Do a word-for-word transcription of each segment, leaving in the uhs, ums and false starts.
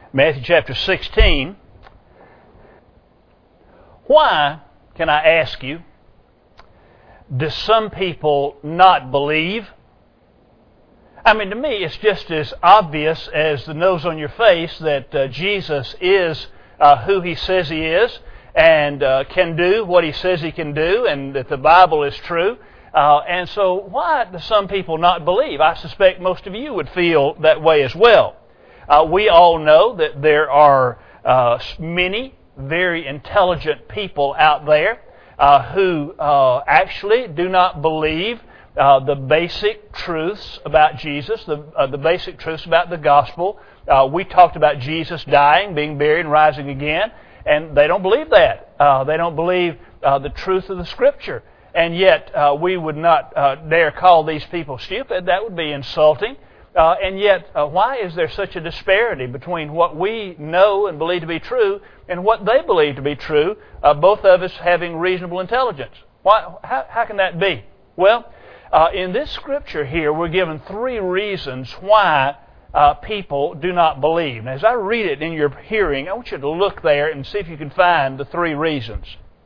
Matthew chapter sixteen. Why, can I ask you, do some people not believe? I mean, to me, it's just as obvious as the nose on your face that uh, Jesus is uh, who He says He is and uh, can do what He says He can do, and that the Bible is true. Uh, and so why do some people not believe? I suspect most of you would feel that way as well. Uh, we all know that there are uh, many very intelligent people out there uh, who uh, actually do not believe uh, the basic truths about Jesus, the, uh, the basic truths about the gospel. Uh, we talked about Jesus dying, being buried, and rising again, and they don't believe that. Uh, they don't believe uh, the truth of the Scripture. And yet, uh, we would not uh, dare call these people stupid. That would be insulting. Uh, and yet, uh, why is there such a disparity between what we know and believe to be true and what they believe to be true, uh, both of us having reasonable intelligence? Why? How, how can that be? Well, uh, in this scripture here, we're given three reasons why uh, people do not believe. And as I read it in your hearing, I want you to look there and see if you can find the three reasons.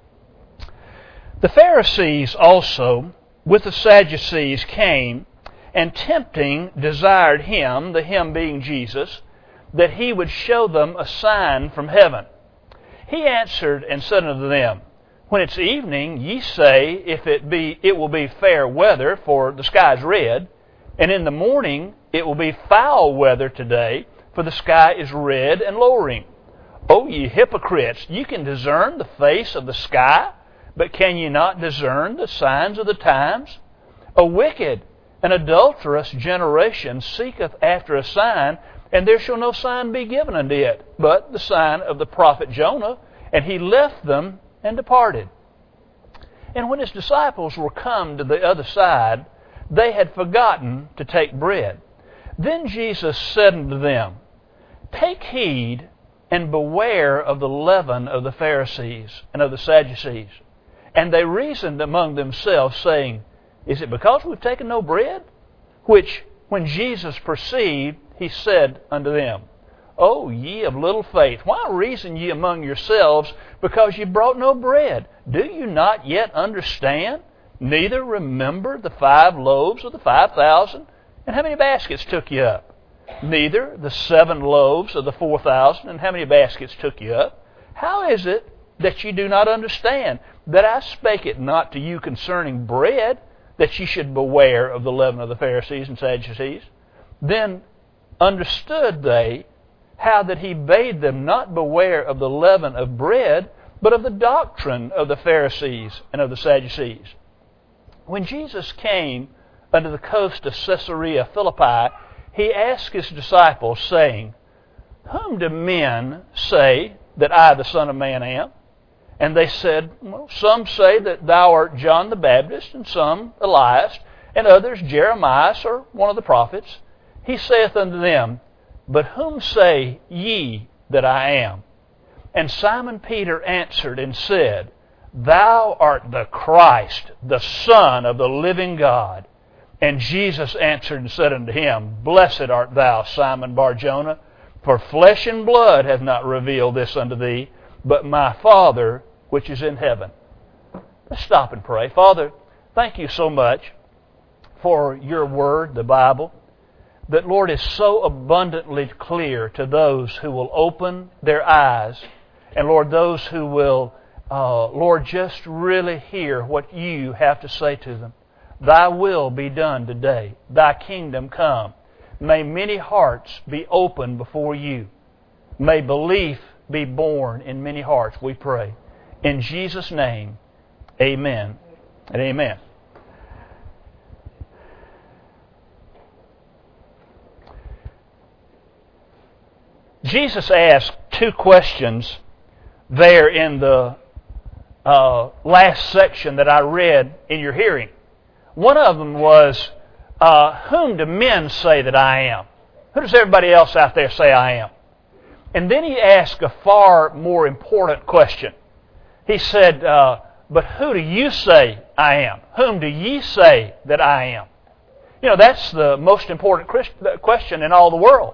The Pharisees also, with the Sadducees, came and tempting desired Him, the Him being Jesus, that He would show them a sign from heaven. He answered and said unto them, When it's evening, ye say, if it be, it will be fair weather, for the sky is red, and in the morning it will be foul weather today, for the sky is red and lowering. O ye hypocrites, you can discern the face of the sky, but can ye not discern the signs of the times? A wicked and adulterous generation seeketh after a sign, and there shall no sign be given unto it, but the sign of the prophet Jonah. And he left them and departed. And when his disciples were come to the other side, they had forgotten to take bread. Then Jesus said unto them, Take heed and beware of the leaven of the Pharisees and of the Sadducees. And they reasoned among themselves, saying, Is it because we've taken no bread? Which, when Jesus perceived, He said unto them, O ye of little faith, why reason ye among yourselves, because ye brought no bread? Do you not yet understand? Neither remember the five loaves of the five thousand? And how many baskets took you up? Neither the seven loaves of the four thousand? And how many baskets took you up? How is it that ye do not understand, that I spake it not to you concerning bread, that ye should beware of the leaven of the Pharisees and Sadducees? Then understood they how that He bade them not beware of the leaven of bread, but of the doctrine of the Pharisees and of the Sadducees. When Jesus came unto the coast of Caesarea Philippi, He asked His disciples, saying, Whom do men say that I, the Son of Man, am? And they said, well, Some say that thou art John the Baptist, and some Elias, and others Jeremiah, or one of the prophets. He saith unto them, But whom say ye that I am? And Simon Peter answered and said, Thou art the Christ, the Son of the living God. And Jesus answered and said unto him, Blessed art thou, Simon Bar-Jonah, for flesh and blood hath not revealed this unto thee, but my Father which is in heaven. Let's stop and pray. Father, thank you so much for your word, the Bible, that, Lord, is so abundantly clear to those who will open their eyes, and, Lord, those who will, uh, Lord, just really hear what you have to say to them. Thy will be done today. Thy kingdom come. May many hearts be opened before you. May belief be born in many hearts, we pray. In Jesus' name, amen and amen. Jesus asked two questions there in the uh, last section that I read in your hearing. One of them was, uh, whom do men say that I am? Who does everybody else out there say I am? And then he asked a far more important question. He said, uh, but who do you say I am? Whom do ye say that I am? You know, that's the most important question in all the world.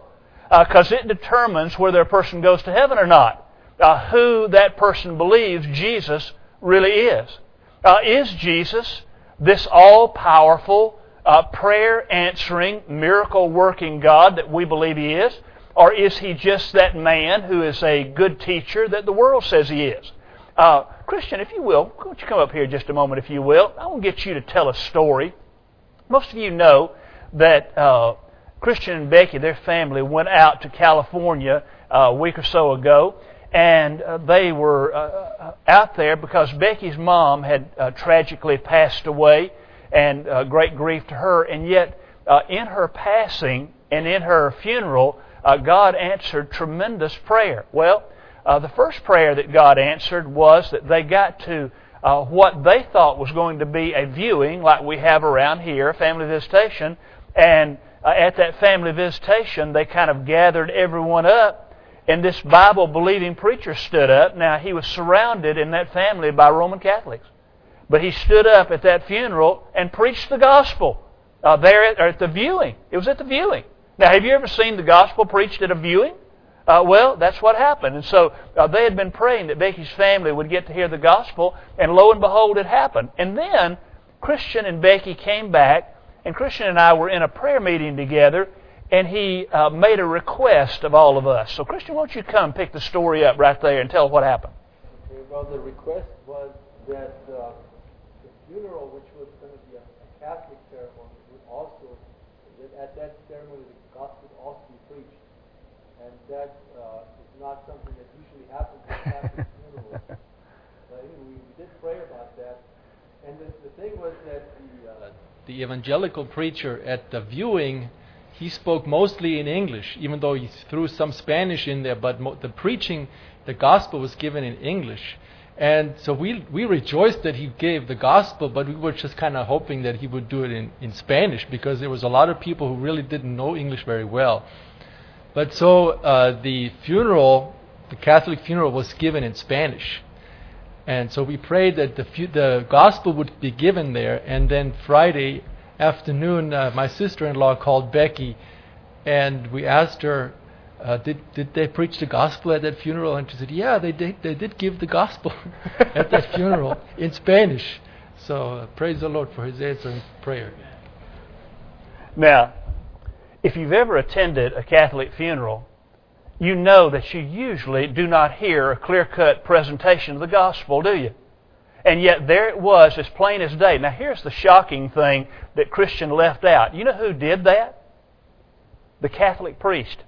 because uh, it determines whether a person goes to heaven or not. Uh, who that person believes Jesus really is. Uh, is Jesus this all-powerful, uh, prayer-answering, miracle-working God that we believe He is? Or is He just that man who is a good teacher that the world says He is? Uh, Christian, if you will, why don't you come up here just a moment, if you will. I want to get you to tell a story. Most of you know that uh, Christian and Becky, their family, went out to California uh, a week or so ago. And uh, they were uh, out there because Becky's mom had uh, tragically passed away, and uh, great grief to her. And yet, uh, in her passing and in her funeral, uh, God answered tremendous prayer. Well, uh, the first prayer that God answered was that they got to uh, what they thought was going to be a viewing, like we have around here, family visitation. And uh, at that family visitation, they kind of gathered everyone up. And this Bible-believing preacher stood up. Now, he was surrounded in that family by Roman Catholics. But he stood up at that funeral and preached the gospel uh, there at, at the viewing. It was at the viewing. Now, have you ever seen the gospel preached at a viewing? Uh, well, that's what happened. And so uh, they had been praying that Becky's family would get to hear the gospel, and lo and behold, it happened. And then Christian and Becky came back, and Christian and I were in a prayer meeting together, and he uh, made a request of all of us. So, Christian, why don't you come pick the story up right there and tell what happened? Okay, well, the request was that uh, the funeral, which was going to be a, a Catholic ceremony, would also, that at that ceremony, the gospel would also be preached. And that uh, is not something that usually happens at Catholic funerals. But anyway, we, we did pray about that. And the, the thing was that the, uh, the evangelical preacher at the viewing, he spoke mostly in English, even though he threw some Spanish in there, but mo- the preaching, the gospel was given in English. And so we we rejoiced that he gave the gospel, but we were just kind of hoping that he would do it in, in Spanish, because there was a lot of people who really didn't know English very well. But so uh, the funeral, the Catholic funeral, was given in Spanish. And so we prayed that the fu- the gospel would be given there, and then Friday afternoon, uh, my sister-in-law called Becky, and we asked her, uh, did did they preach the gospel at that funeral? And she said, yeah, they did, they did give the gospel at that funeral in Spanish. So uh, praise the Lord for His answering prayer. Now, if you've ever attended a Catholic funeral, you know that you usually do not hear a clear-cut presentation of the gospel, do you? And yet there it was, as plain as day. Now here's the shocking thing that Christian left out. You know who did that? The Catholic priest.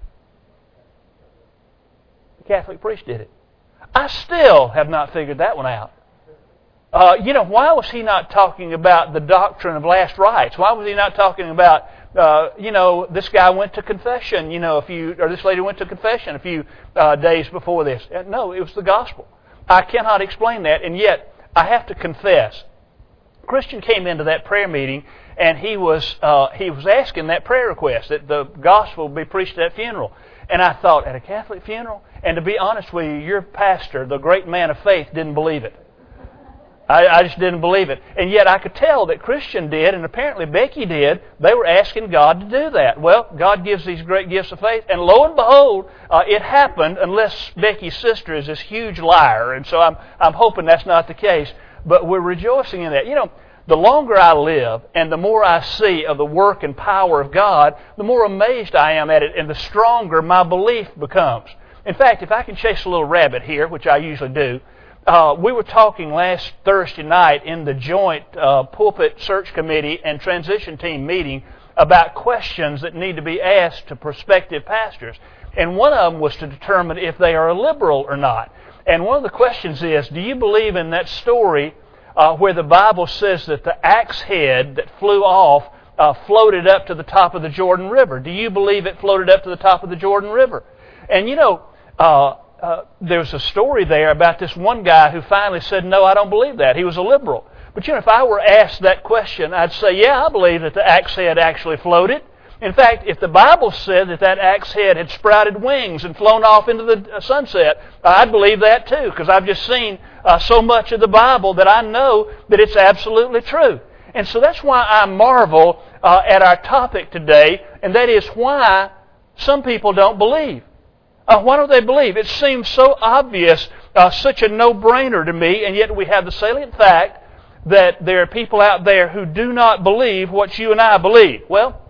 The Catholic priest did it. I still have not figured that one out. Uh, you know, why was he not talking about the doctrine of last rites? Why was he not talking about, uh, you know, this guy went to confession, you know, a few, or this lady went to confession a few uh, days before this? No, it was the gospel. I cannot explain that, and yet I have to confess, Christian came into that prayer meeting, and he was uh, he was asking that prayer request, that the gospel be preached at that funeral. And I thought, at a Catholic funeral? And to be honest with you, your pastor, the great man of faith, didn't believe it. I, I just didn't believe it. And yet I could tell that Christian did, and apparently Becky did. They were asking God to do that. Well, God gives these great gifts of faith, and lo and behold, uh, it happened, unless Becky's sister is this huge liar. And so I'm I'm hoping that's not the case. But we're rejoicing in that. You know, the longer I live and the more I see of the work and power of God, the more amazed I am at it, and the stronger my belief becomes. In fact, if I can chase a little rabbit here, which I usually do, Uh, we were talking last Thursday night in the joint uh, pulpit search committee and transition team meeting about questions that need to be asked to prospective pastors. And one of them was to determine if they are a liberal or not. And one of the questions is, do you believe in that story uh, where the Bible says that the axe head that flew off uh, floated up to the top of the Jordan River? Do you believe it floated up to the top of the Jordan River? And you know, uh, Uh, there's a story there about this one guy who finally said, no, I don't believe that. He was a liberal. But you know, if I were asked that question, I'd say, yeah, I believe that the axe head actually floated. In fact, if the Bible said that that axe head had sprouted wings and flown off into the sunset, I'd believe that too, because I've just seen uh, so much of the Bible that I know that it's absolutely true. And so that's why I marvel uh, at our topic today, and that is why some people don't believe. Uh, why don't they believe? It seems so obvious, uh, such a no-brainer to me, and yet we have the salient fact that there are people out there who do not believe what you and I believe. Well,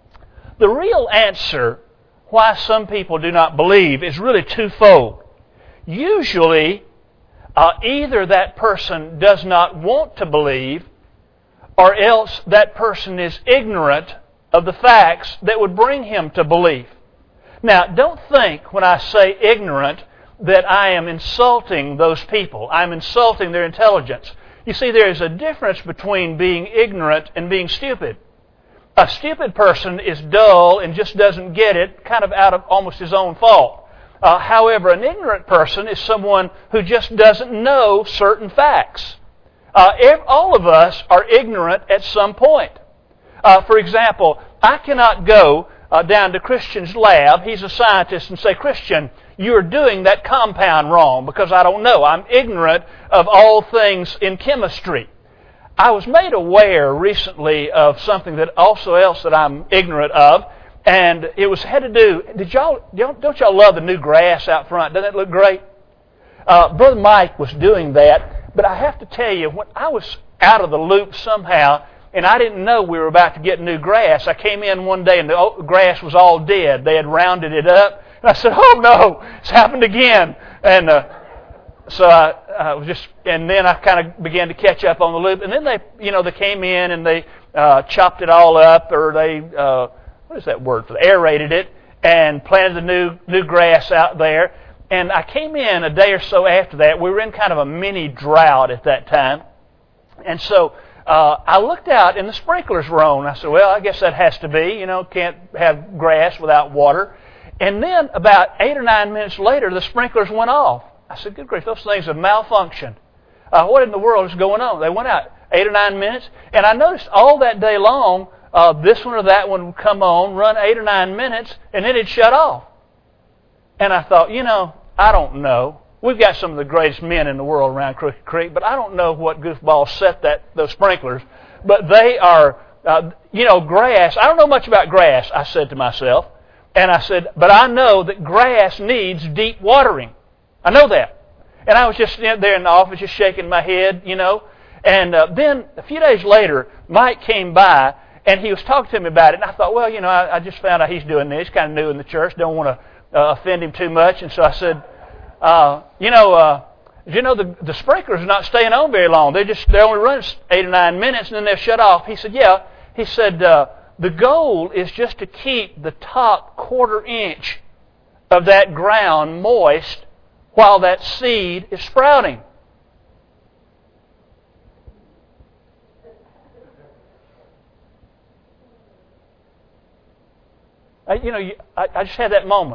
the real answer why some people do not believe is really twofold. Usually, uh, either that person does not want to believe, or else that person is ignorant of the facts that would bring him to belief. Now, don't think when I say ignorant that I am insulting those people. I'm insulting their intelligence. You see, there is a difference between being ignorant and being stupid. A stupid person is dull and just doesn't get it, kind of out of almost his own fault. Uh, however, an ignorant person is someone who just doesn't know certain facts. Uh, all of us are ignorant at some point. Uh, for example, I cannot go uh, down to Christian's lab, he's a scientist, and say, Christian, you're doing that compound wrong, because I don't know. I'm ignorant of all things in chemistry. I was made aware recently of something that also else that I'm ignorant of, and it was had to do, did y'all, don't y'all love the new grass out front? Doesn't it look great? Uh, Brother Mike was doing that, but I have to tell you, when I was out of the loop somehow, and I didn't know we were about to get new grass. I came in one day and the grass was all dead. They had rounded it up. And I said, oh no, it's happened again. And uh, so I, I was just, and then I kind of began to catch up on the loop. And then they, you know, they came in and they uh, chopped it all up, or they, uh, what is that word for that? Aerated it and planted the new new grass out there. And I came in a day or so after that. We were in kind of a mini drought at that time. And so Uh, I looked out and the sprinklers were on. I said, well, I guess that has to be. You know, can't have grass without water. And then about eight or nine minutes later, the sprinklers went off. I said, good grief, those things have malfunctioned. Uh, what in the world is going on? They went out eight or nine minutes. And I noticed all that day long, uh, this one or that one would come on, run eight or nine minutes, and then it'd shut off. And I thought, you know, I don't know. We've got some of the greatest men in the world around Crooked Creek, but I don't know what goofballs set that those sprinklers. But they are, uh, you know, grass. I don't know much about grass, I said to myself. And I said, but I know that grass needs deep watering. I know that. And I was just there in the office just shaking my head, you know. And uh, then a few days later, Mike came by, and he was talking to me about it. And I thought, well, you know, I, I just found out he's doing this. He's kind of new in the church. Don't want to uh, offend him too much. And so I said, Uh, you know, uh, you know the, the sprinklers are not staying on very long. They just they only run eight or nine minutes and then they're shut off. He said, yeah. He said uh, the goal is just to keep the top quarter inch of that ground moist while that seed is sprouting. I, you know, you, I, I just had that moment.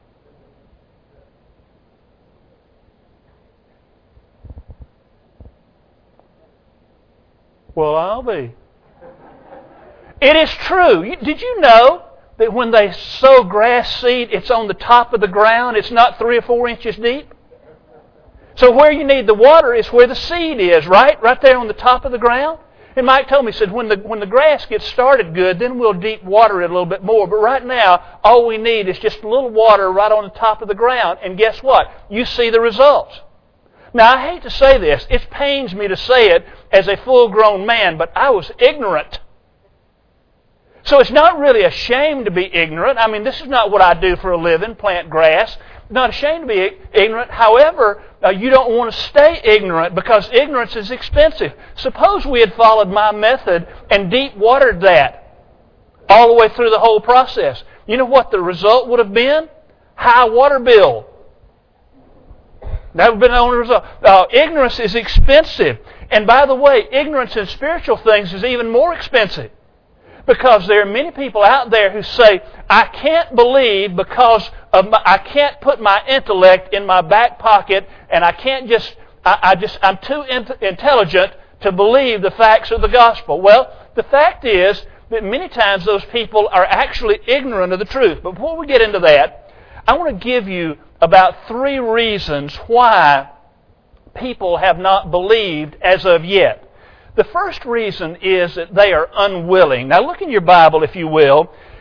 Well, I'll be. It is true. Did you know that when they sow grass seed, it's on the top of the ground? It's not three or four inches deep? So where you need the water is where the seed is, right? Right there on the top of the ground. And Mike told me, he said, when the, when the grass gets started good, then we'll deep water it a little bit more. But right now, all we need is just a little water right on the top of the ground. And guess what? You see the results. Now, I hate to say this. It pains me to say it as a full-grown man, but I was ignorant. So it's not really a shame to be ignorant. I mean, this is not what I do for a living, plant grass. I'm not ashamed to be ignorant. However, uh, you don't want to stay ignorant because ignorance is expensive. Suppose we had followed my method and deep watered that all the way through the whole process. You know what the result would have been? High water bill. That would have been the only result. Uh, ignorance is expensive. And by the way, ignorance in spiritual things is even more expensive. Because there are many people out there who say, I can't believe because of my, I can't put my intellect in my back pocket and I can't just, I, I just, I'm too in- intelligent to believe the facts of the gospel. Well, the fact is that many times those people are actually ignorant of the truth. But before we get into that, I want to give you about three reasons why people have not believed as of yet. The first reason is that they are unwilling. Now look in your Bible, if you will,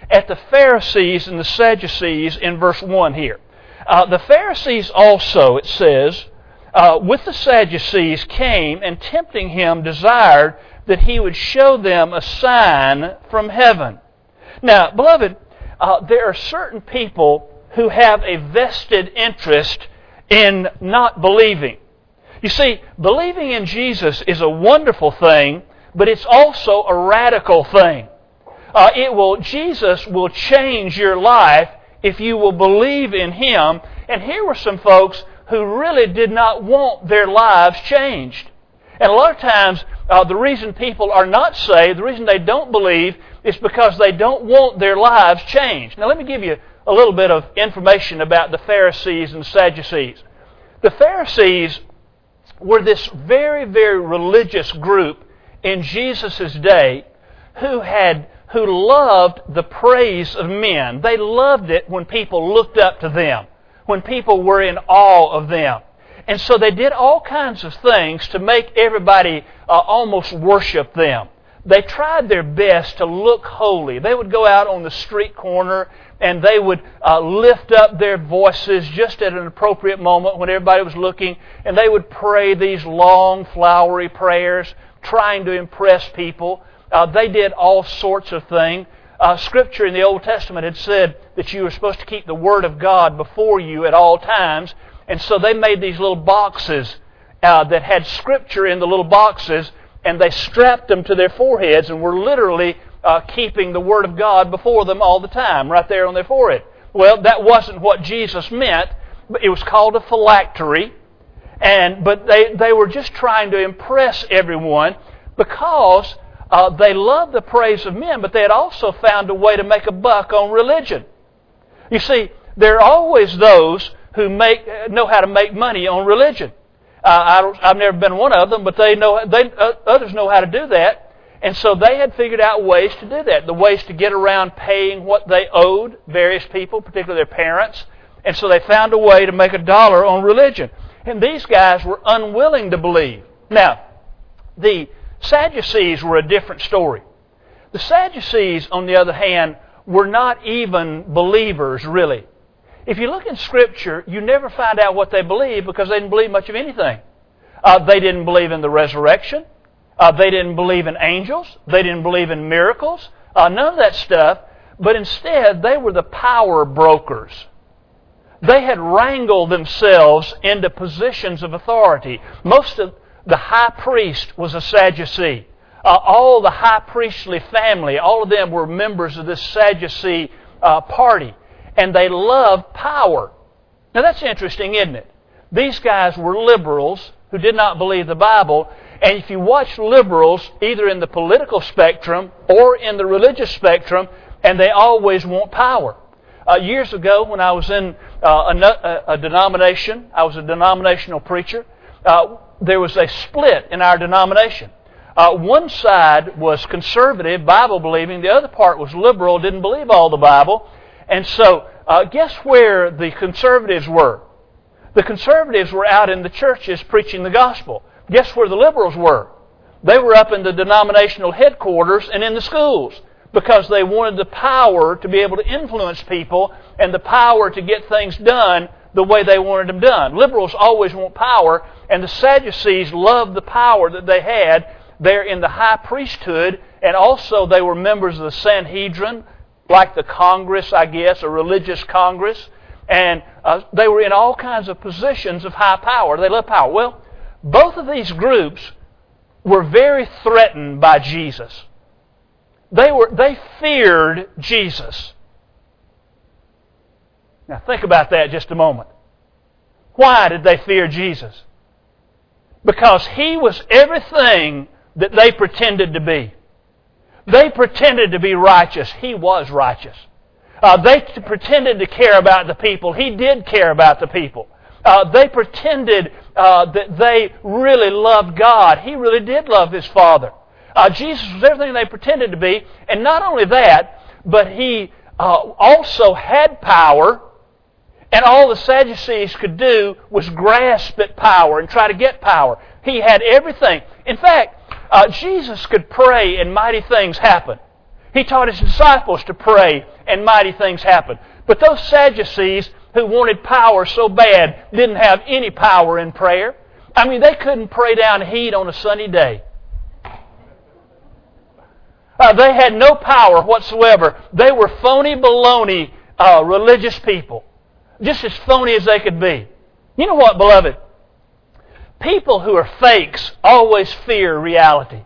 at the Pharisees and the Sadducees in verse one here. Uh, the Pharisees also, it says, uh, with the Sadducees came and tempting him desired that he would show them a sign from heaven. Now, beloved, uh, there are certain people who have a vested interest in not believing. You see, believing in Jesus is a wonderful thing, but it's also a radical thing. Uh, it will, Jesus will change your life if you will believe in Him. And here were some folks who really did not want their lives changed. And a lot of times, uh, the reason people are not saved, the reason they don't believe, is because they don't want their lives changed. Now let me give you a little bit of information about the Pharisees and Sadducees. The Pharisees were this very, very religious group in Jesus' day who had who loved the praise of men. They loved it when people looked up to them, when people were in awe of them. And so they did all kinds of things to make everybody uh, almost worship them. They tried their best to look holy. They would go out on the street corner and they would uh, lift up their voices just at an appropriate moment when everybody was looking, and they would pray these long, flowery prayers, trying to impress people. Uh, they did all sorts of things. Uh, Scripture in the Old Testament had said that you were supposed to keep the Word of God before you at all times, and so they made these little boxes uh, that had Scripture in the little boxes, and they strapped them to their foreheads and were literally uh, keeping the Word of God before them all the time, right there on their forehead. Well, that wasn't what Jesus meant. But it was called a phylactery, and but they, they were just trying to impress everyone because uh, they loved the praise of men, but they had also found a way to make a buck on religion. You see, there are always those who make know how to make money on religion. Uh, I, I've never been one of them, but they know they uh, others know how to do that, and so they had figured out ways to do that. The ways to get around paying what they owed various people, particularly their parents, and so they found a way to make a dollar on religion. And these guys were unwilling to believe. Now, the Sadducees were a different story. The Sadducees, on the other hand, were not even believers, really. If you look in Scripture, you never find out what they believed because they didn't believe much of anything. Uh, they didn't believe in the resurrection. Uh, they didn't believe in angels. They didn't believe in miracles. Uh, none of that stuff. But instead, they were the power brokers. They had wrangled themselves into positions of authority. Most of the high priest was a Sadducee. Uh, all the high priestly family, all of them were members of this Sadducee uh, party. And they loved power. Now that's interesting, isn't it? These guys were liberals who did not believe the Bible. And if you watch liberals, either in the political spectrum or in the religious spectrum, and they always want power. Uh, years ago, when I was in uh, a, a denomination, I was a denominational preacher, uh, there was a split in our denomination. Uh, one side was conservative, Bible-believing. The other part was liberal, didn't believe all the Bible. And so, uh, guess where the conservatives were? The conservatives were out in the churches preaching the gospel. Guess where the liberals were? They were up in the denominational headquarters and in the schools because they wanted the power to be able to influence people and the power to get things done the way they wanted them done. Liberals always want power, and the Sadducees loved the power that they had there in the high priesthood, and also they were members of the Sanhedrin, like the Congress, I guess, a religious Congress, and uh, they were in all kinds of positions of high power. They loved power. Well, both of these groups were very threatened by Jesus. They were they feared Jesus. Now think about that just a moment. Why did they fear Jesus? Because He was everything that they pretended to be. They pretended to be righteous. He was righteous. Uh, they t- pretended to care about the people. He did care about the people. Uh, they pretended uh, that they really loved God. He really did love His Father. Uh, Jesus was everything they pretended to be. And not only that, but He uh, also had power. And all the Sadducees could do was grasp at power and try to get power. He had everything. In fact, uh, Jesus could pray and mighty things happen. He taught His disciples to pray, and mighty things happened. But those Sadducees who wanted power so bad didn't have any power in prayer. I mean, they couldn't pray down heat on a sunny day. Uh, they had no power whatsoever. They were phony baloney uh, religious people. Just as phony as they could be. You know what, beloved? People who are fakes always fear reality.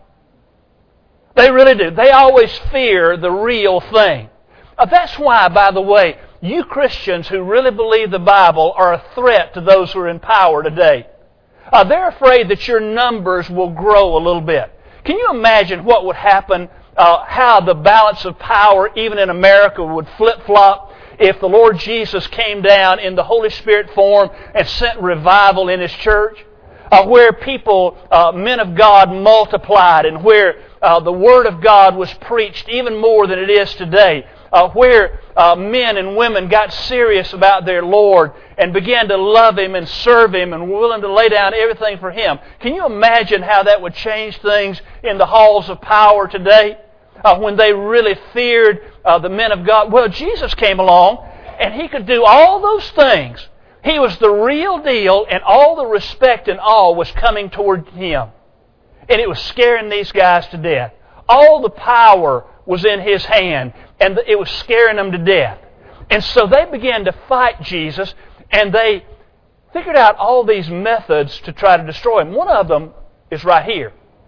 They really do. They always fear the real thing. Uh, that's why, by the way, you Christians who really believe the Bible are a threat to those who are in power today. Uh, they're afraid that your numbers will grow a little bit. Can you imagine what would happen, uh, how the balance of power, even in America, would flip-flop if the Lord Jesus came down in the Holy Spirit form and sent revival in His church? Uh, where people, uh, men of God, multiplied, and where uh, the Word of God was preached even more than it is today. Uh, where uh, men and women got serious about their Lord and began to love Him and serve Him and were willing to lay down everything for Him. Can you imagine how that would change things in the halls of power today? Uh, when they really feared uh, the men of God. Well, Jesus came along and He could do all those things. He was the real deal, and all the respect and awe was coming toward Him. And it was scaring these guys to death. All the power was in His hand, and it was scaring them to death. And so they began to fight Jesus, and they figured out all these methods to try to destroy Him. One of them is right here.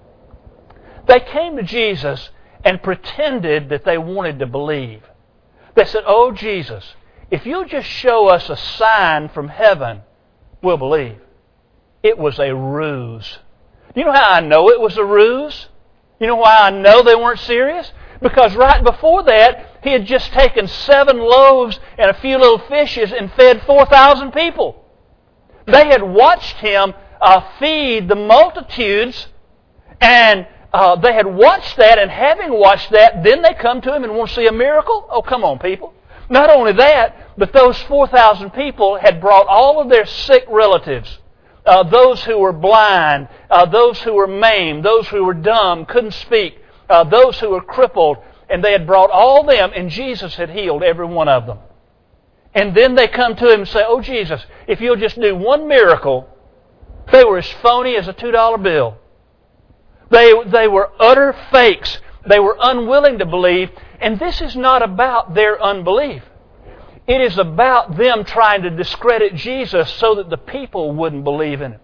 They came to Jesus and pretended that they wanted to believe. They said, "Oh, Jesus, if you'll just show us a sign from heaven, we'll believe." It was a ruse. Do you know how I know it was a ruse? You know why I know they weren't serious? Because right before that, He had just taken seven loaves and a few little fishes and fed four thousand people. They had watched Him uh, feed the multitudes, and uh, they had watched that, and having watched that, then they come to Him and want to see a miracle? Oh, come on, people. Not only that, but those four thousand people had brought all of their sick relatives, uh, those who were blind, uh, those who were maimed, those who were dumb, couldn't speak, uh, those who were crippled, and they had brought all them, and Jesus had healed every one of them. And then they come to Him and say, "Oh, Jesus, if you'll just do one miracle." They were as phony as a two dollar bill. They, they were utter fakes. They were unwilling to believe. And this is not about their unbelief. It is about them trying to discredit Jesus so that the people wouldn't believe in Him.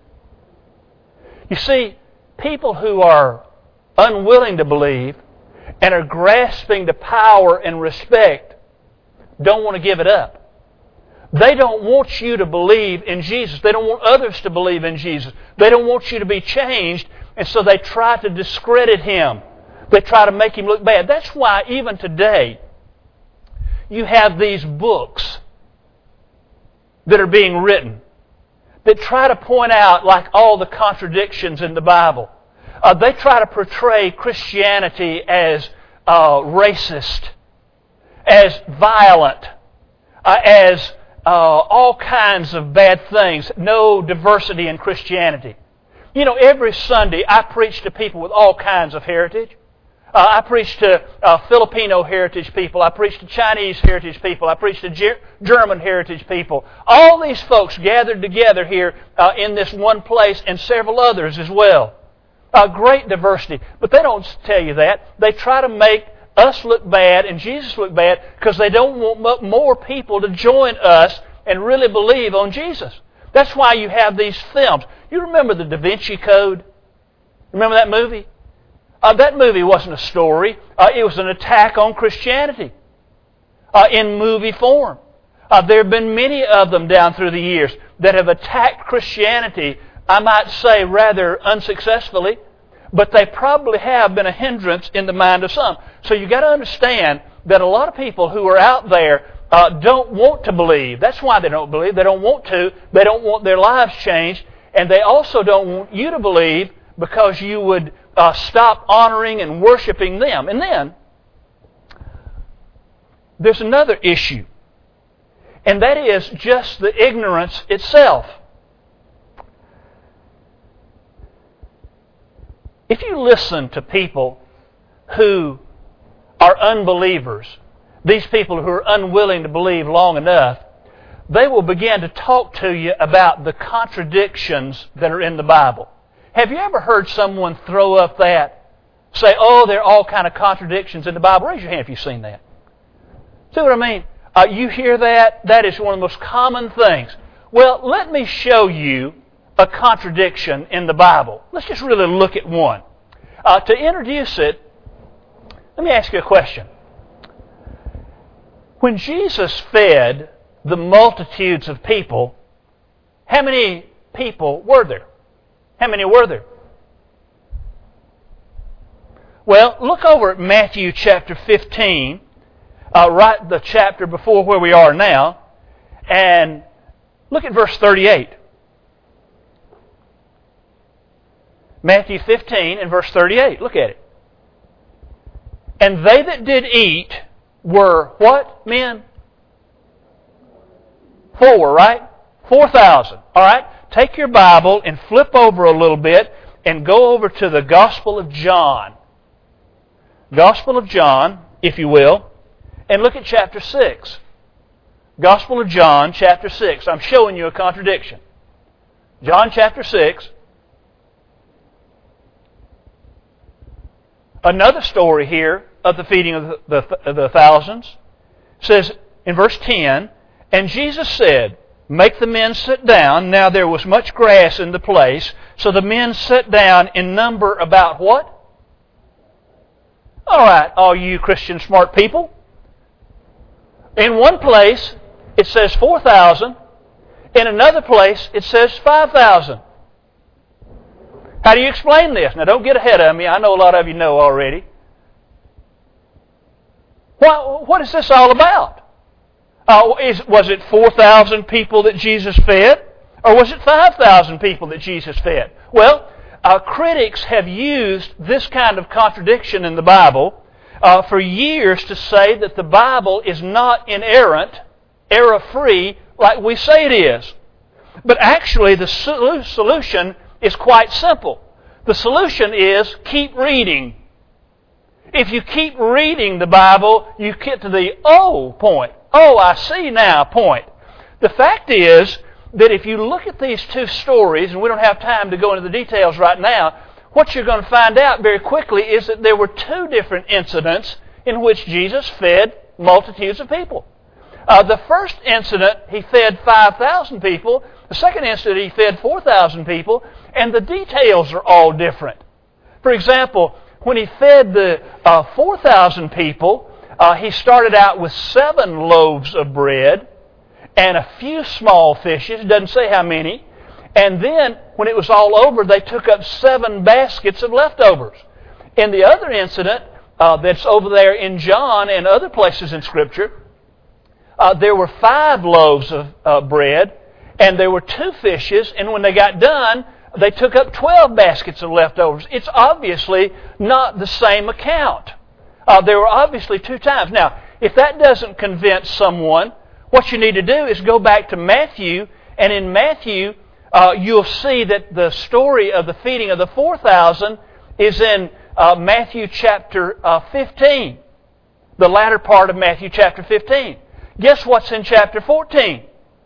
You see, people who are unwilling to believe and are grasping to power and respect don't want to give it up. They don't want you to believe in Jesus. They don't want others to believe in Jesus. They don't want you to be changed, and so they try to discredit Him. They try to make Him look bad. That's why even today you have these books that are being written that try to point out like all the contradictions in the Bible. Uh, they try to portray Christianity as uh, racist, as violent, uh, as uh, all kinds of bad things. No diversity in Christianity. You know, every Sunday I preach to people with all kinds of heritage. Uh, I preach to uh, Filipino heritage people. I preach to Chinese heritage people. I preach to Ger- German heritage people. All these folks gathered together here uh, in this one place, and several others as well. Uh, great diversity. But they don't tell you that. They try to make us look bad and Jesus look bad because they don't want more people to join us and really believe on Jesus. That's why you have these films. You remember the Da Vinci Code? Remember that movie? Uh, that movie wasn't a story. Uh, it was an attack on Christianity uh, in movie form. Uh, there have been many of them down through the years that have attacked Christianity, I might say rather unsuccessfully, but they probably have been a hindrance in the mind of some. So you've got to understand that a lot of people who are out there uh, don't want to believe. That's why they don't believe. They don't want to. They don't want their lives changed. And they also don't want you to believe because you would uh, stop honoring and worshiping them. And then there's another issue. And that is just the ignorance itself. If you listen to people who are unbelievers, these people who are unwilling to believe long enough, they will begin to talk to you about the contradictions that are in the Bible. Have you ever heard someone throw up that, say, oh, there are all kind of contradictions in the Bible? Raise your hand if you've seen that. See what I mean? Uh, you hear that? That is one of the most common things. Well, let me show you a contradiction in the Bible. Let's just really look at one. Uh, to introduce it, let me ask you a question. When Jesus fed the multitudes of people, how many people were there? How many were there? Well, look over at Matthew chapter fifteen, uh, right the chapter before where we are now, and look at verse thirty-eight. Matthew fifteen and verse thirty-eight. Look at it. And they that did eat were what, men? Four, right? Four thousand. All right? Take your Bible and flip over a little bit and go over to the Gospel of John. Gospel of John, if you will, and look at chapter six. Gospel of John, chapter six. I'm showing you a contradiction. John chapter six. Another story here of the feeding of the, the, of the thousands says in verse ten, and Jesus said, make the men sit down. Now there was much grass in the place, so the men sat down in number about what? All right, all you Christian smart people. In one place, it says four thousand. In another place, it says five thousand. How do you explain this? Now, don't get ahead of me. I know a lot of you know already. What, what is this all about? Uh, is, was it four thousand people that Jesus fed? Or was it five thousand people that Jesus fed? Well, uh, critics have used this kind of contradiction in the Bible uh, for years to say that the Bible is not inerrant, error-free, like we say it is. But actually, the sol- solution is quite simple. The solution is keep reading. If you keep reading the Bible, you get to the oh point. Oh, I see now point. The fact is that if you look at these two stories, and we don't have time to go into the details right now, what you're going to find out very quickly is that there were two different incidents in which Jesus fed multitudes of people. Uh, the first incident, He fed five thousand people. The second incident, He fed four thousand people. And the details are all different. For example, when He fed the uh, four thousand people, uh, He started out with seven loaves of bread and a few small fishes. It doesn't say how many. And then, when it was all over, they took up seven baskets of leftovers. In the other incident uh, that's over there in John and other places in Scripture, uh, there were five loaves of uh, bread and there were two fishes. And when they got done, they took up twelve baskets of leftovers. It's obviously not the same account. Uh, there were obviously two times. Now, if that doesn't convince someone, what you need to do is go back to Matthew, and in Matthew, uh, you'll see that the story of the feeding of the four thousand is in uh, Matthew chapter uh, fifteen, the latter part of Matthew chapter fifteen. Guess what's in chapter fourteen?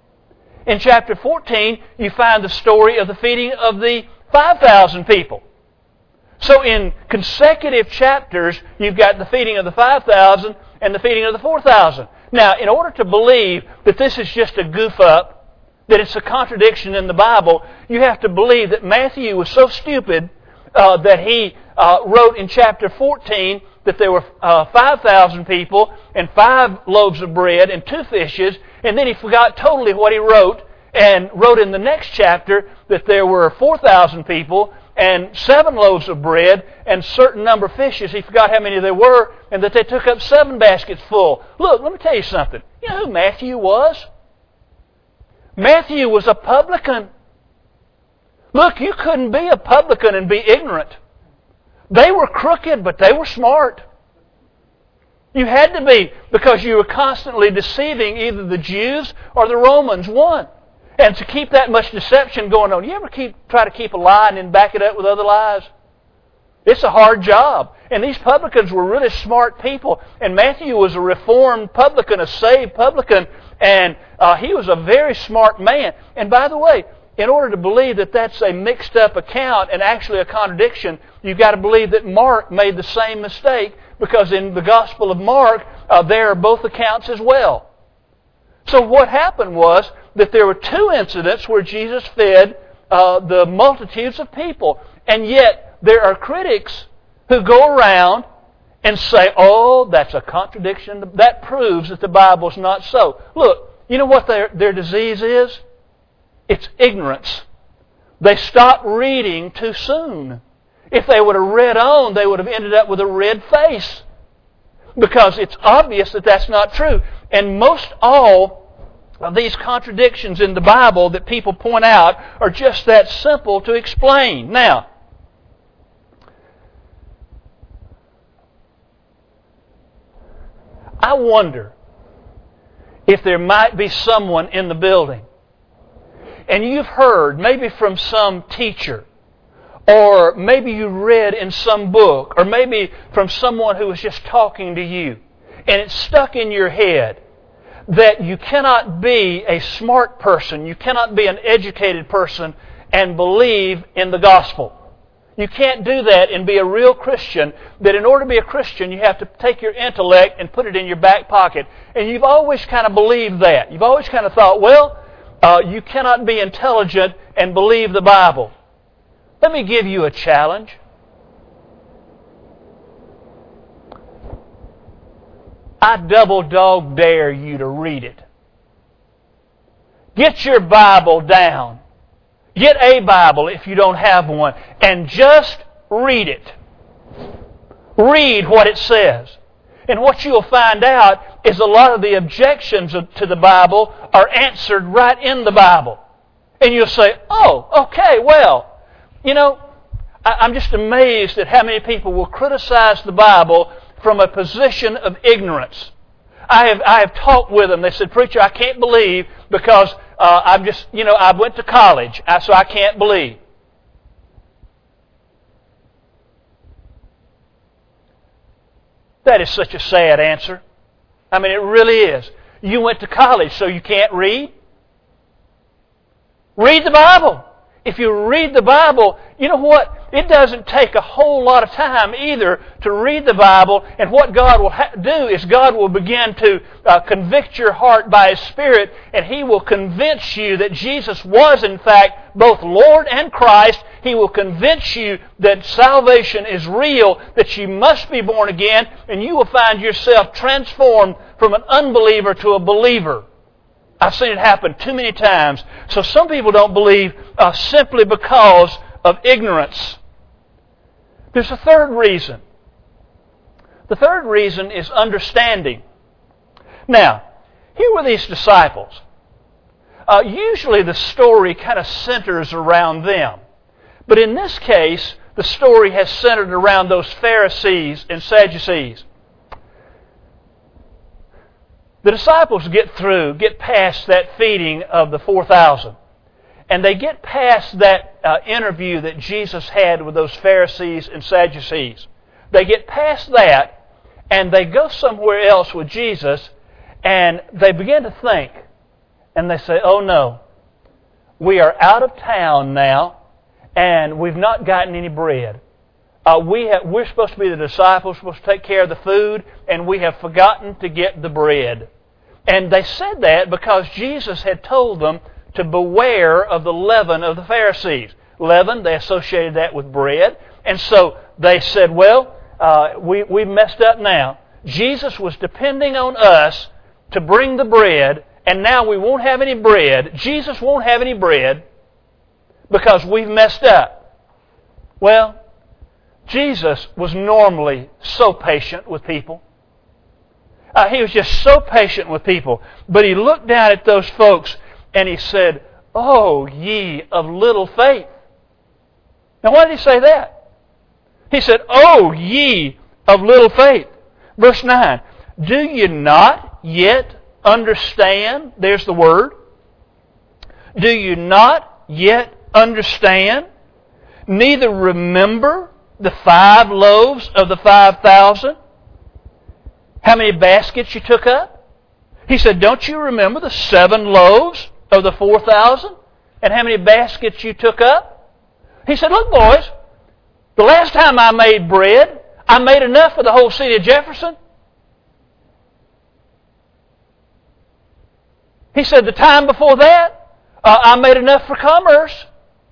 In chapter fourteen, you find the story of the feeding of the five thousand people. So in consecutive chapters, you've got the feeding of the five thousand and the feeding of the four thousand. Now, in order to believe that this is just a goof up, that it's a contradiction in the Bible, you have to believe that Matthew was so stupid uh, that he uh, wrote in chapter fourteen that there were uh, five thousand people and five loaves of bread and two fishes, and then he forgot totally what he wrote and wrote in the next chapter that there were four thousand people and seven loaves of bread and a certain number of fishes. He forgot how many there were, and that they took up seven baskets full. Look, let me tell you something. You know who Matthew was? Matthew was a publican. Look, you couldn't be a publican and be ignorant. They were crooked, but they were smart. You had to be, because you were constantly deceiving either the Jews or the Romans, one. And to keep that much deception going on, you ever keep try to keep a lie and then back it up with other lies? It's a hard job. And these publicans were really smart people. And Matthew was a reformed publican, a saved publican, and uh, he was a very smart man. And by the way, in order to believe that that's a mixed up account and actually a contradiction, you've got to believe that Mark made the same mistake, because in the Gospel of Mark, uh, there are both accounts as well. So what happened was that there were two incidents where Jesus fed uh, the multitudes of people. And yet there are critics who go around and say, oh, that's a contradiction. That proves that the Bible's not so. Look, you know what their, their disease is? It's ignorance. They stopped reading too soon. If they would have read on, they would have ended up with a red face. Because it's obvious that that's not true. And most all of these contradictions in the Bible that people point out are just that simple to explain. Now, I wonder if there might be someone in the building, and you've heard, maybe from some teacher, or maybe you read in some book, or maybe from someone who was just talking to you, and it's stuck in your head that you cannot be a smart person, you cannot be an educated person and believe in the gospel. You can't do that and be a real Christian. That in order to be a Christian, you have to take your intellect and put it in your back pocket. And you've always kind of believed that. You've always kind of thought, well, uh, you cannot be intelligent and believe the Bible. Let me give you a challenge. I double dog dare you to read it. Get your Bible down. Get a Bible if you don't have one, and just read it. Read what it says. And what you'll find out is a lot of the objections to the Bible are answered right in the Bible. And you'll say, oh, okay, well, you know, I'm just amazed at how many people will criticize the Bible from a position of ignorance. I have I have talked with them. They said, preacher, I can't believe because uh, I'm just, you know, I went to college, so I can't believe. That is such a sad answer. I mean, it really is. You went to college, so you can't read? Read the Bible. If you read the Bible, you know what? It doesn't take a whole lot of time either to read the Bible. And what God will ha- do is God will begin to uh, convict your heart by His Spirit, and He will convince you that Jesus was in fact both Lord and Christ. He will convince you that salvation is real, that you must be born again, and you will find yourself transformed from an unbeliever to a believer. I've seen it happen too many times. So some people don't believe uh, simply because of ignorance. There's a third reason. The third reason is understanding. Now, here were these disciples. Uh, usually the story kind of centers around them. But in this case, the story has centered around those Pharisees and Sadducees. The disciples get through, get past that feeding of the four thousand. And they get past that uh, interview that Jesus had with those Pharisees and Sadducees. They get past that, and they go somewhere else with Jesus, and they begin to think. And they say, oh no, we are out of town now, and we've not gotten any bread. Uh, we have, we're supposed to be the disciples, supposed to take care of the food, and we have forgotten to get the bread. And they said that because Jesus had told them to beware of the leaven of the Pharisees. Leaven, they associated that with bread. And so they said, well, uh, we, we've messed up now. Jesus was depending on us to bring the bread, and now we won't have any bread. Jesus won't have any bread because we've messed up. Well, Jesus was normally so patient with people. Uh, he was just so patient with people. But He looked down at those folks and He said, oh, ye of little faith. Now, why did He say that? He said, oh, ye of little faith. Verse nine, do you not yet understand? There's the word. Do you not yet understand? Neither remember the five loaves of the five thousand? How many baskets you took up? He said, don't you remember the seven loaves of the four thousand? And how many baskets you took up? He said, look, boys, the last time I made bread, I made enough for the whole city of Jefferson. He said, the time before that, uh, I made enough for commerce.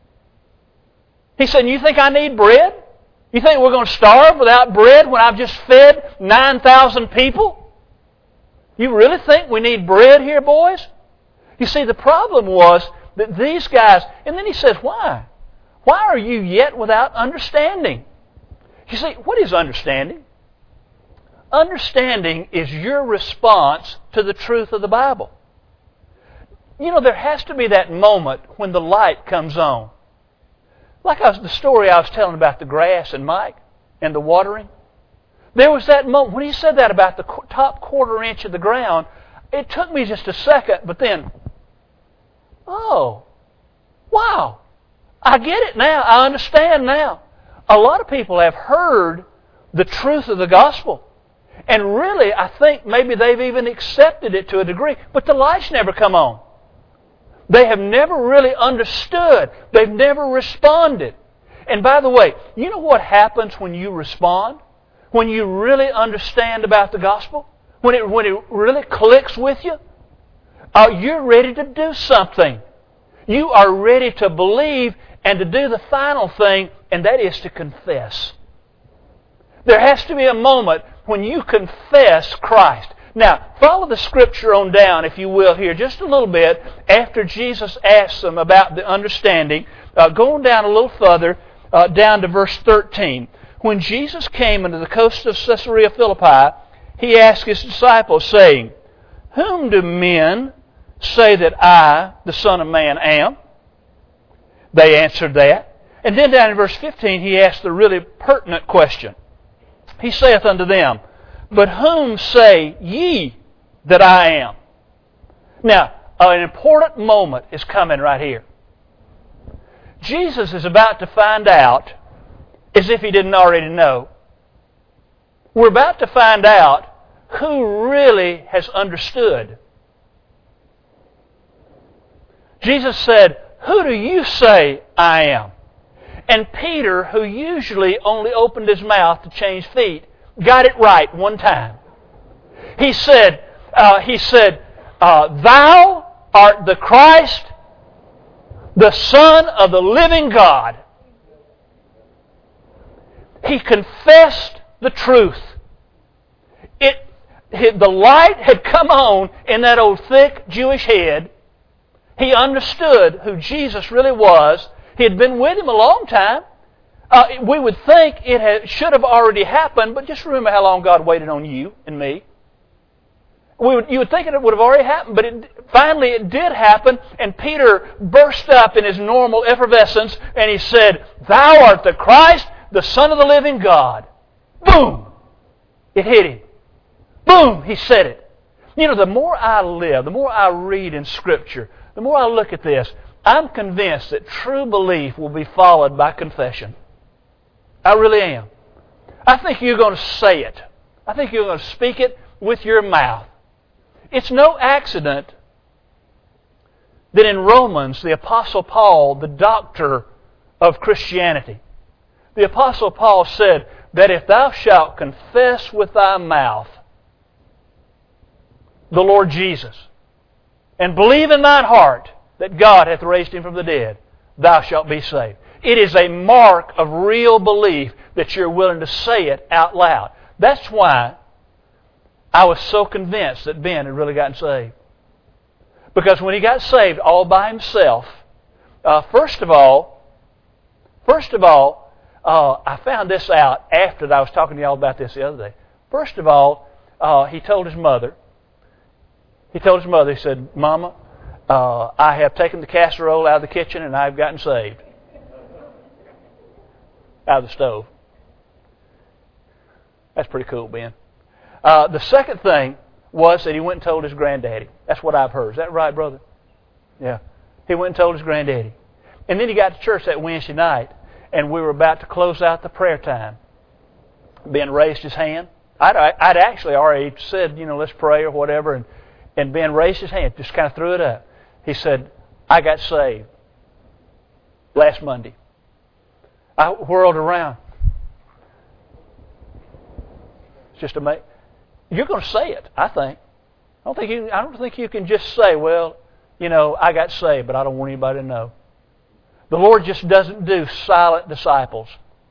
He said, you think I need bread? You think we're going to starve without bread when I've just fed nine thousand people? You really think we need bread here, boys? You see, the problem was that these guys, and then he says, why? Why are you yet without understanding? You see, what is understanding? Understanding is your response to the truth of the Bible. You know, there has to be that moment when the light comes on. Like I was, the story I was telling about the grass and Mike and the watering. There was that moment when he said that about the top quarter inch of the ground. It took me just a second, but then, oh, wow, I get it now. I understand now. A lot of people have heard the truth of the gospel. And really, I think maybe they've even accepted it to a degree, but the lights never come on. They have never really understood. They've never responded. And by the way, you know what happens when you respond? When you really understand about the gospel? When it, when it really clicks with you? Uh, you're ready to do something. You are ready to believe and to do the final thing, and that is to confess. There has to be a moment when you confess Christ. Now, follow the Scripture on down, if you will, here just a little bit after Jesus asks them about the understanding. Uh, going down a little further, uh, down to verse thirteen. When Jesus came into the coast of Caesarea Philippi, He asked His disciples, saying, whom do men say that I, the Son of Man, am? They answered that. And then down in verse fifteen, He asked the really pertinent question. He saith unto them, but whom say ye that I am? Now, an important moment is coming right here. Jesus is about to find out, as if He didn't already know. We're about to find out who really has understood. Jesus said, who do you say I am? And Peter, who usually only opened his mouth to change feet, got it right one time. He said, uh, he said, uh, thou art the Christ, the Son of the living God. He confessed the truth. It, it, the light had come on in that old thick Jewish head. He understood who Jesus really was. He had been with Him a long time. Uh, we would think it had, should have already happened, but just remember how long God waited on you and me. We would, you would think it would have already happened, but it, finally it did happen, and Peter burst up in his normal effervescence, and he said, thou art the Christ, the Son of the living God. Boom! It hit him. Boom! He said it. You know, the more I live, the more I read in Scripture, the more I look at this, I'm convinced that true belief will be followed by confession. I really am. I think you're going to say it. I think you're going to speak it with your mouth. It's no accident that in Romans, the Apostle Paul, the doctor of Christianity, the Apostle Paul said that if thou shalt confess with thy mouth the Lord Jesus, and believe in thine heart that God hath raised Him from the dead, thou shalt be saved. It is a mark of real belief that you're willing to say it out loud. That's why I was so convinced that Ben had really gotten saved. Because when he got saved all by himself, uh, first of all, first of all, uh, I found this out after that I was talking to y'all about this the other day. First of all, uh, he told his mother, he told his mother, he said, Mama, uh, I have taken the casserole out of the kitchen and I've gotten saved. Out of the stove. That's pretty cool, Ben. Uh, the second thing was that he went and told his granddaddy. That's what I've heard. Is that right, brother? Yeah. He went and told his granddaddy. And then he got to church that Wednesday night. and we were about to close out the prayer time. Ben raised his hand. I'd, I'd actually already said, you know, let's pray or whatever, and, and Ben raised his hand, just kind of threw it up. He said, I got saved last Monday. I whirled around. It's just amazing. You're going to say it, I think. I don't think you. I don't think you can just say, "Well, you know, I got saved, but I don't want anybody to know." The Lord just doesn't do silent disciples.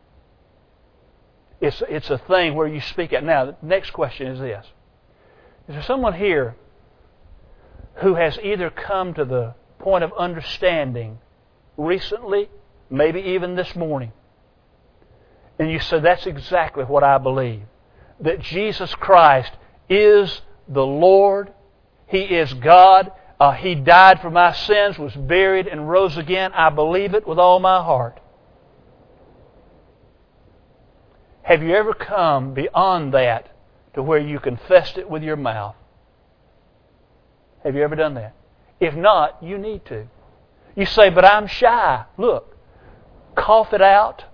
It's it's a thing where you speak it. Now, the next question is this: is there someone here who has either come to the point of understanding recently, maybe even this morning, and you said, "That's exactly what I believe"? That Jesus Christ is the Lord. He is God. Uh, he died for my sins, was buried, and rose again. I believe it with all my heart. Have you ever come beyond that to where you confessed it with your mouth? Have you ever done that? If not, you need to. You say, but I'm shy. Look, cough it out.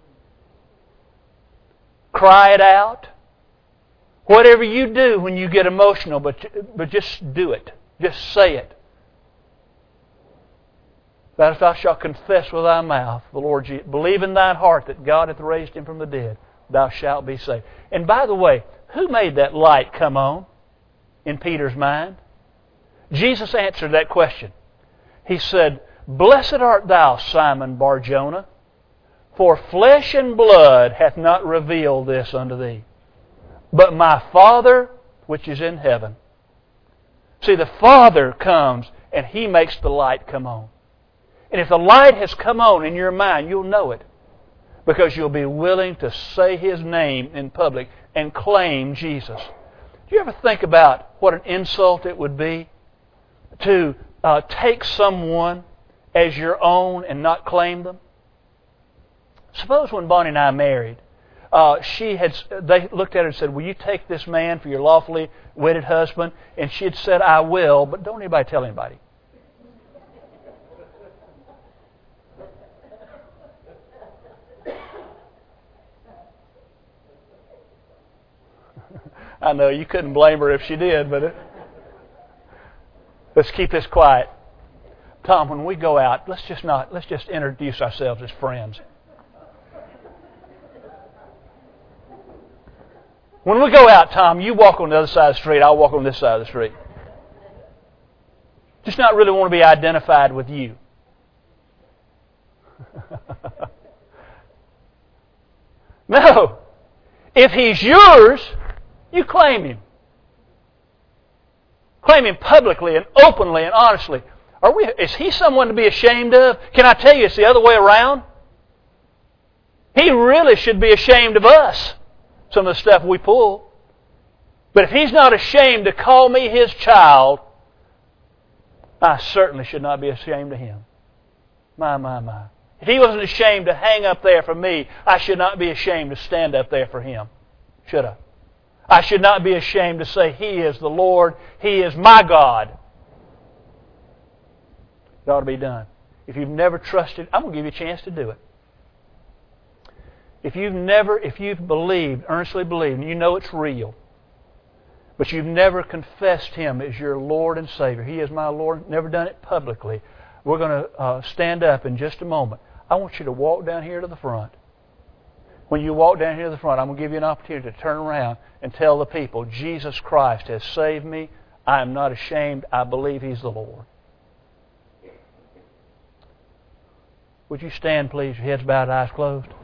Cry it out. Whatever you do when you get emotional, but, but just do it. Just say it. That if thou shalt confess with thy mouth the Lord Jesus, believe in thine heart that God hath raised him from the dead, thou shalt be saved. And by the way, who made that light come on in Peter's mind? Jesus answered that question. He said, Blessed art thou, Simon Bar-Jonah, for flesh and blood hath not revealed this unto thee, but my Father which is in heaven. See, the Father comes and He makes the light come on. And if the light has come on in your mind, you'll know it, because you'll be willing to say His name in public and claim Jesus. Do you ever think about what an insult it would be to uh, take someone as your own and not claim them? Suppose when Bonnie and I married, uh, she had they looked at her and said, "Will you take this man for your lawfully wedded husband?" And she had said, "I will, but don't anybody tell anybody." I know you couldn't blame her if she did, but it, let's keep this quiet. Tom, when we go out, let's just not let's just introduce ourselves as friends. When we go out, Tom, you walk on the other side of the street, I'll walk on this side of the street. Just not really want to be identified with you. No. If He's yours, you claim Him. Claim Him publicly and openly and honestly. Are we? Is He someone to be ashamed of? Can I tell you it's the other way around? He really should be ashamed of us, some of the stuff we pull. But if He's not ashamed to call me His child, I certainly should not be ashamed of Him. My, my, my. If He wasn't ashamed to hang up there for me, I should not be ashamed to stand up there for Him. Should I? I should not be ashamed to say He is the Lord. He is my God. It ought to be done. If you've never trusted, I'm going to give you a chance to do it. If you've never, if you've believed, earnestly believed, and you know it's real, but you've never confessed Him as your Lord and Savior, He is my Lord, never done it publicly, we're going to uh, stand up in just a moment. I want you to walk down here to the front. When you walk down here to the front, I'm going to give you an opportunity to turn around and tell the people, Jesus Christ has saved me. I am not ashamed. I believe He's the Lord. Would you stand, please? Your heads bowed, eyes closed.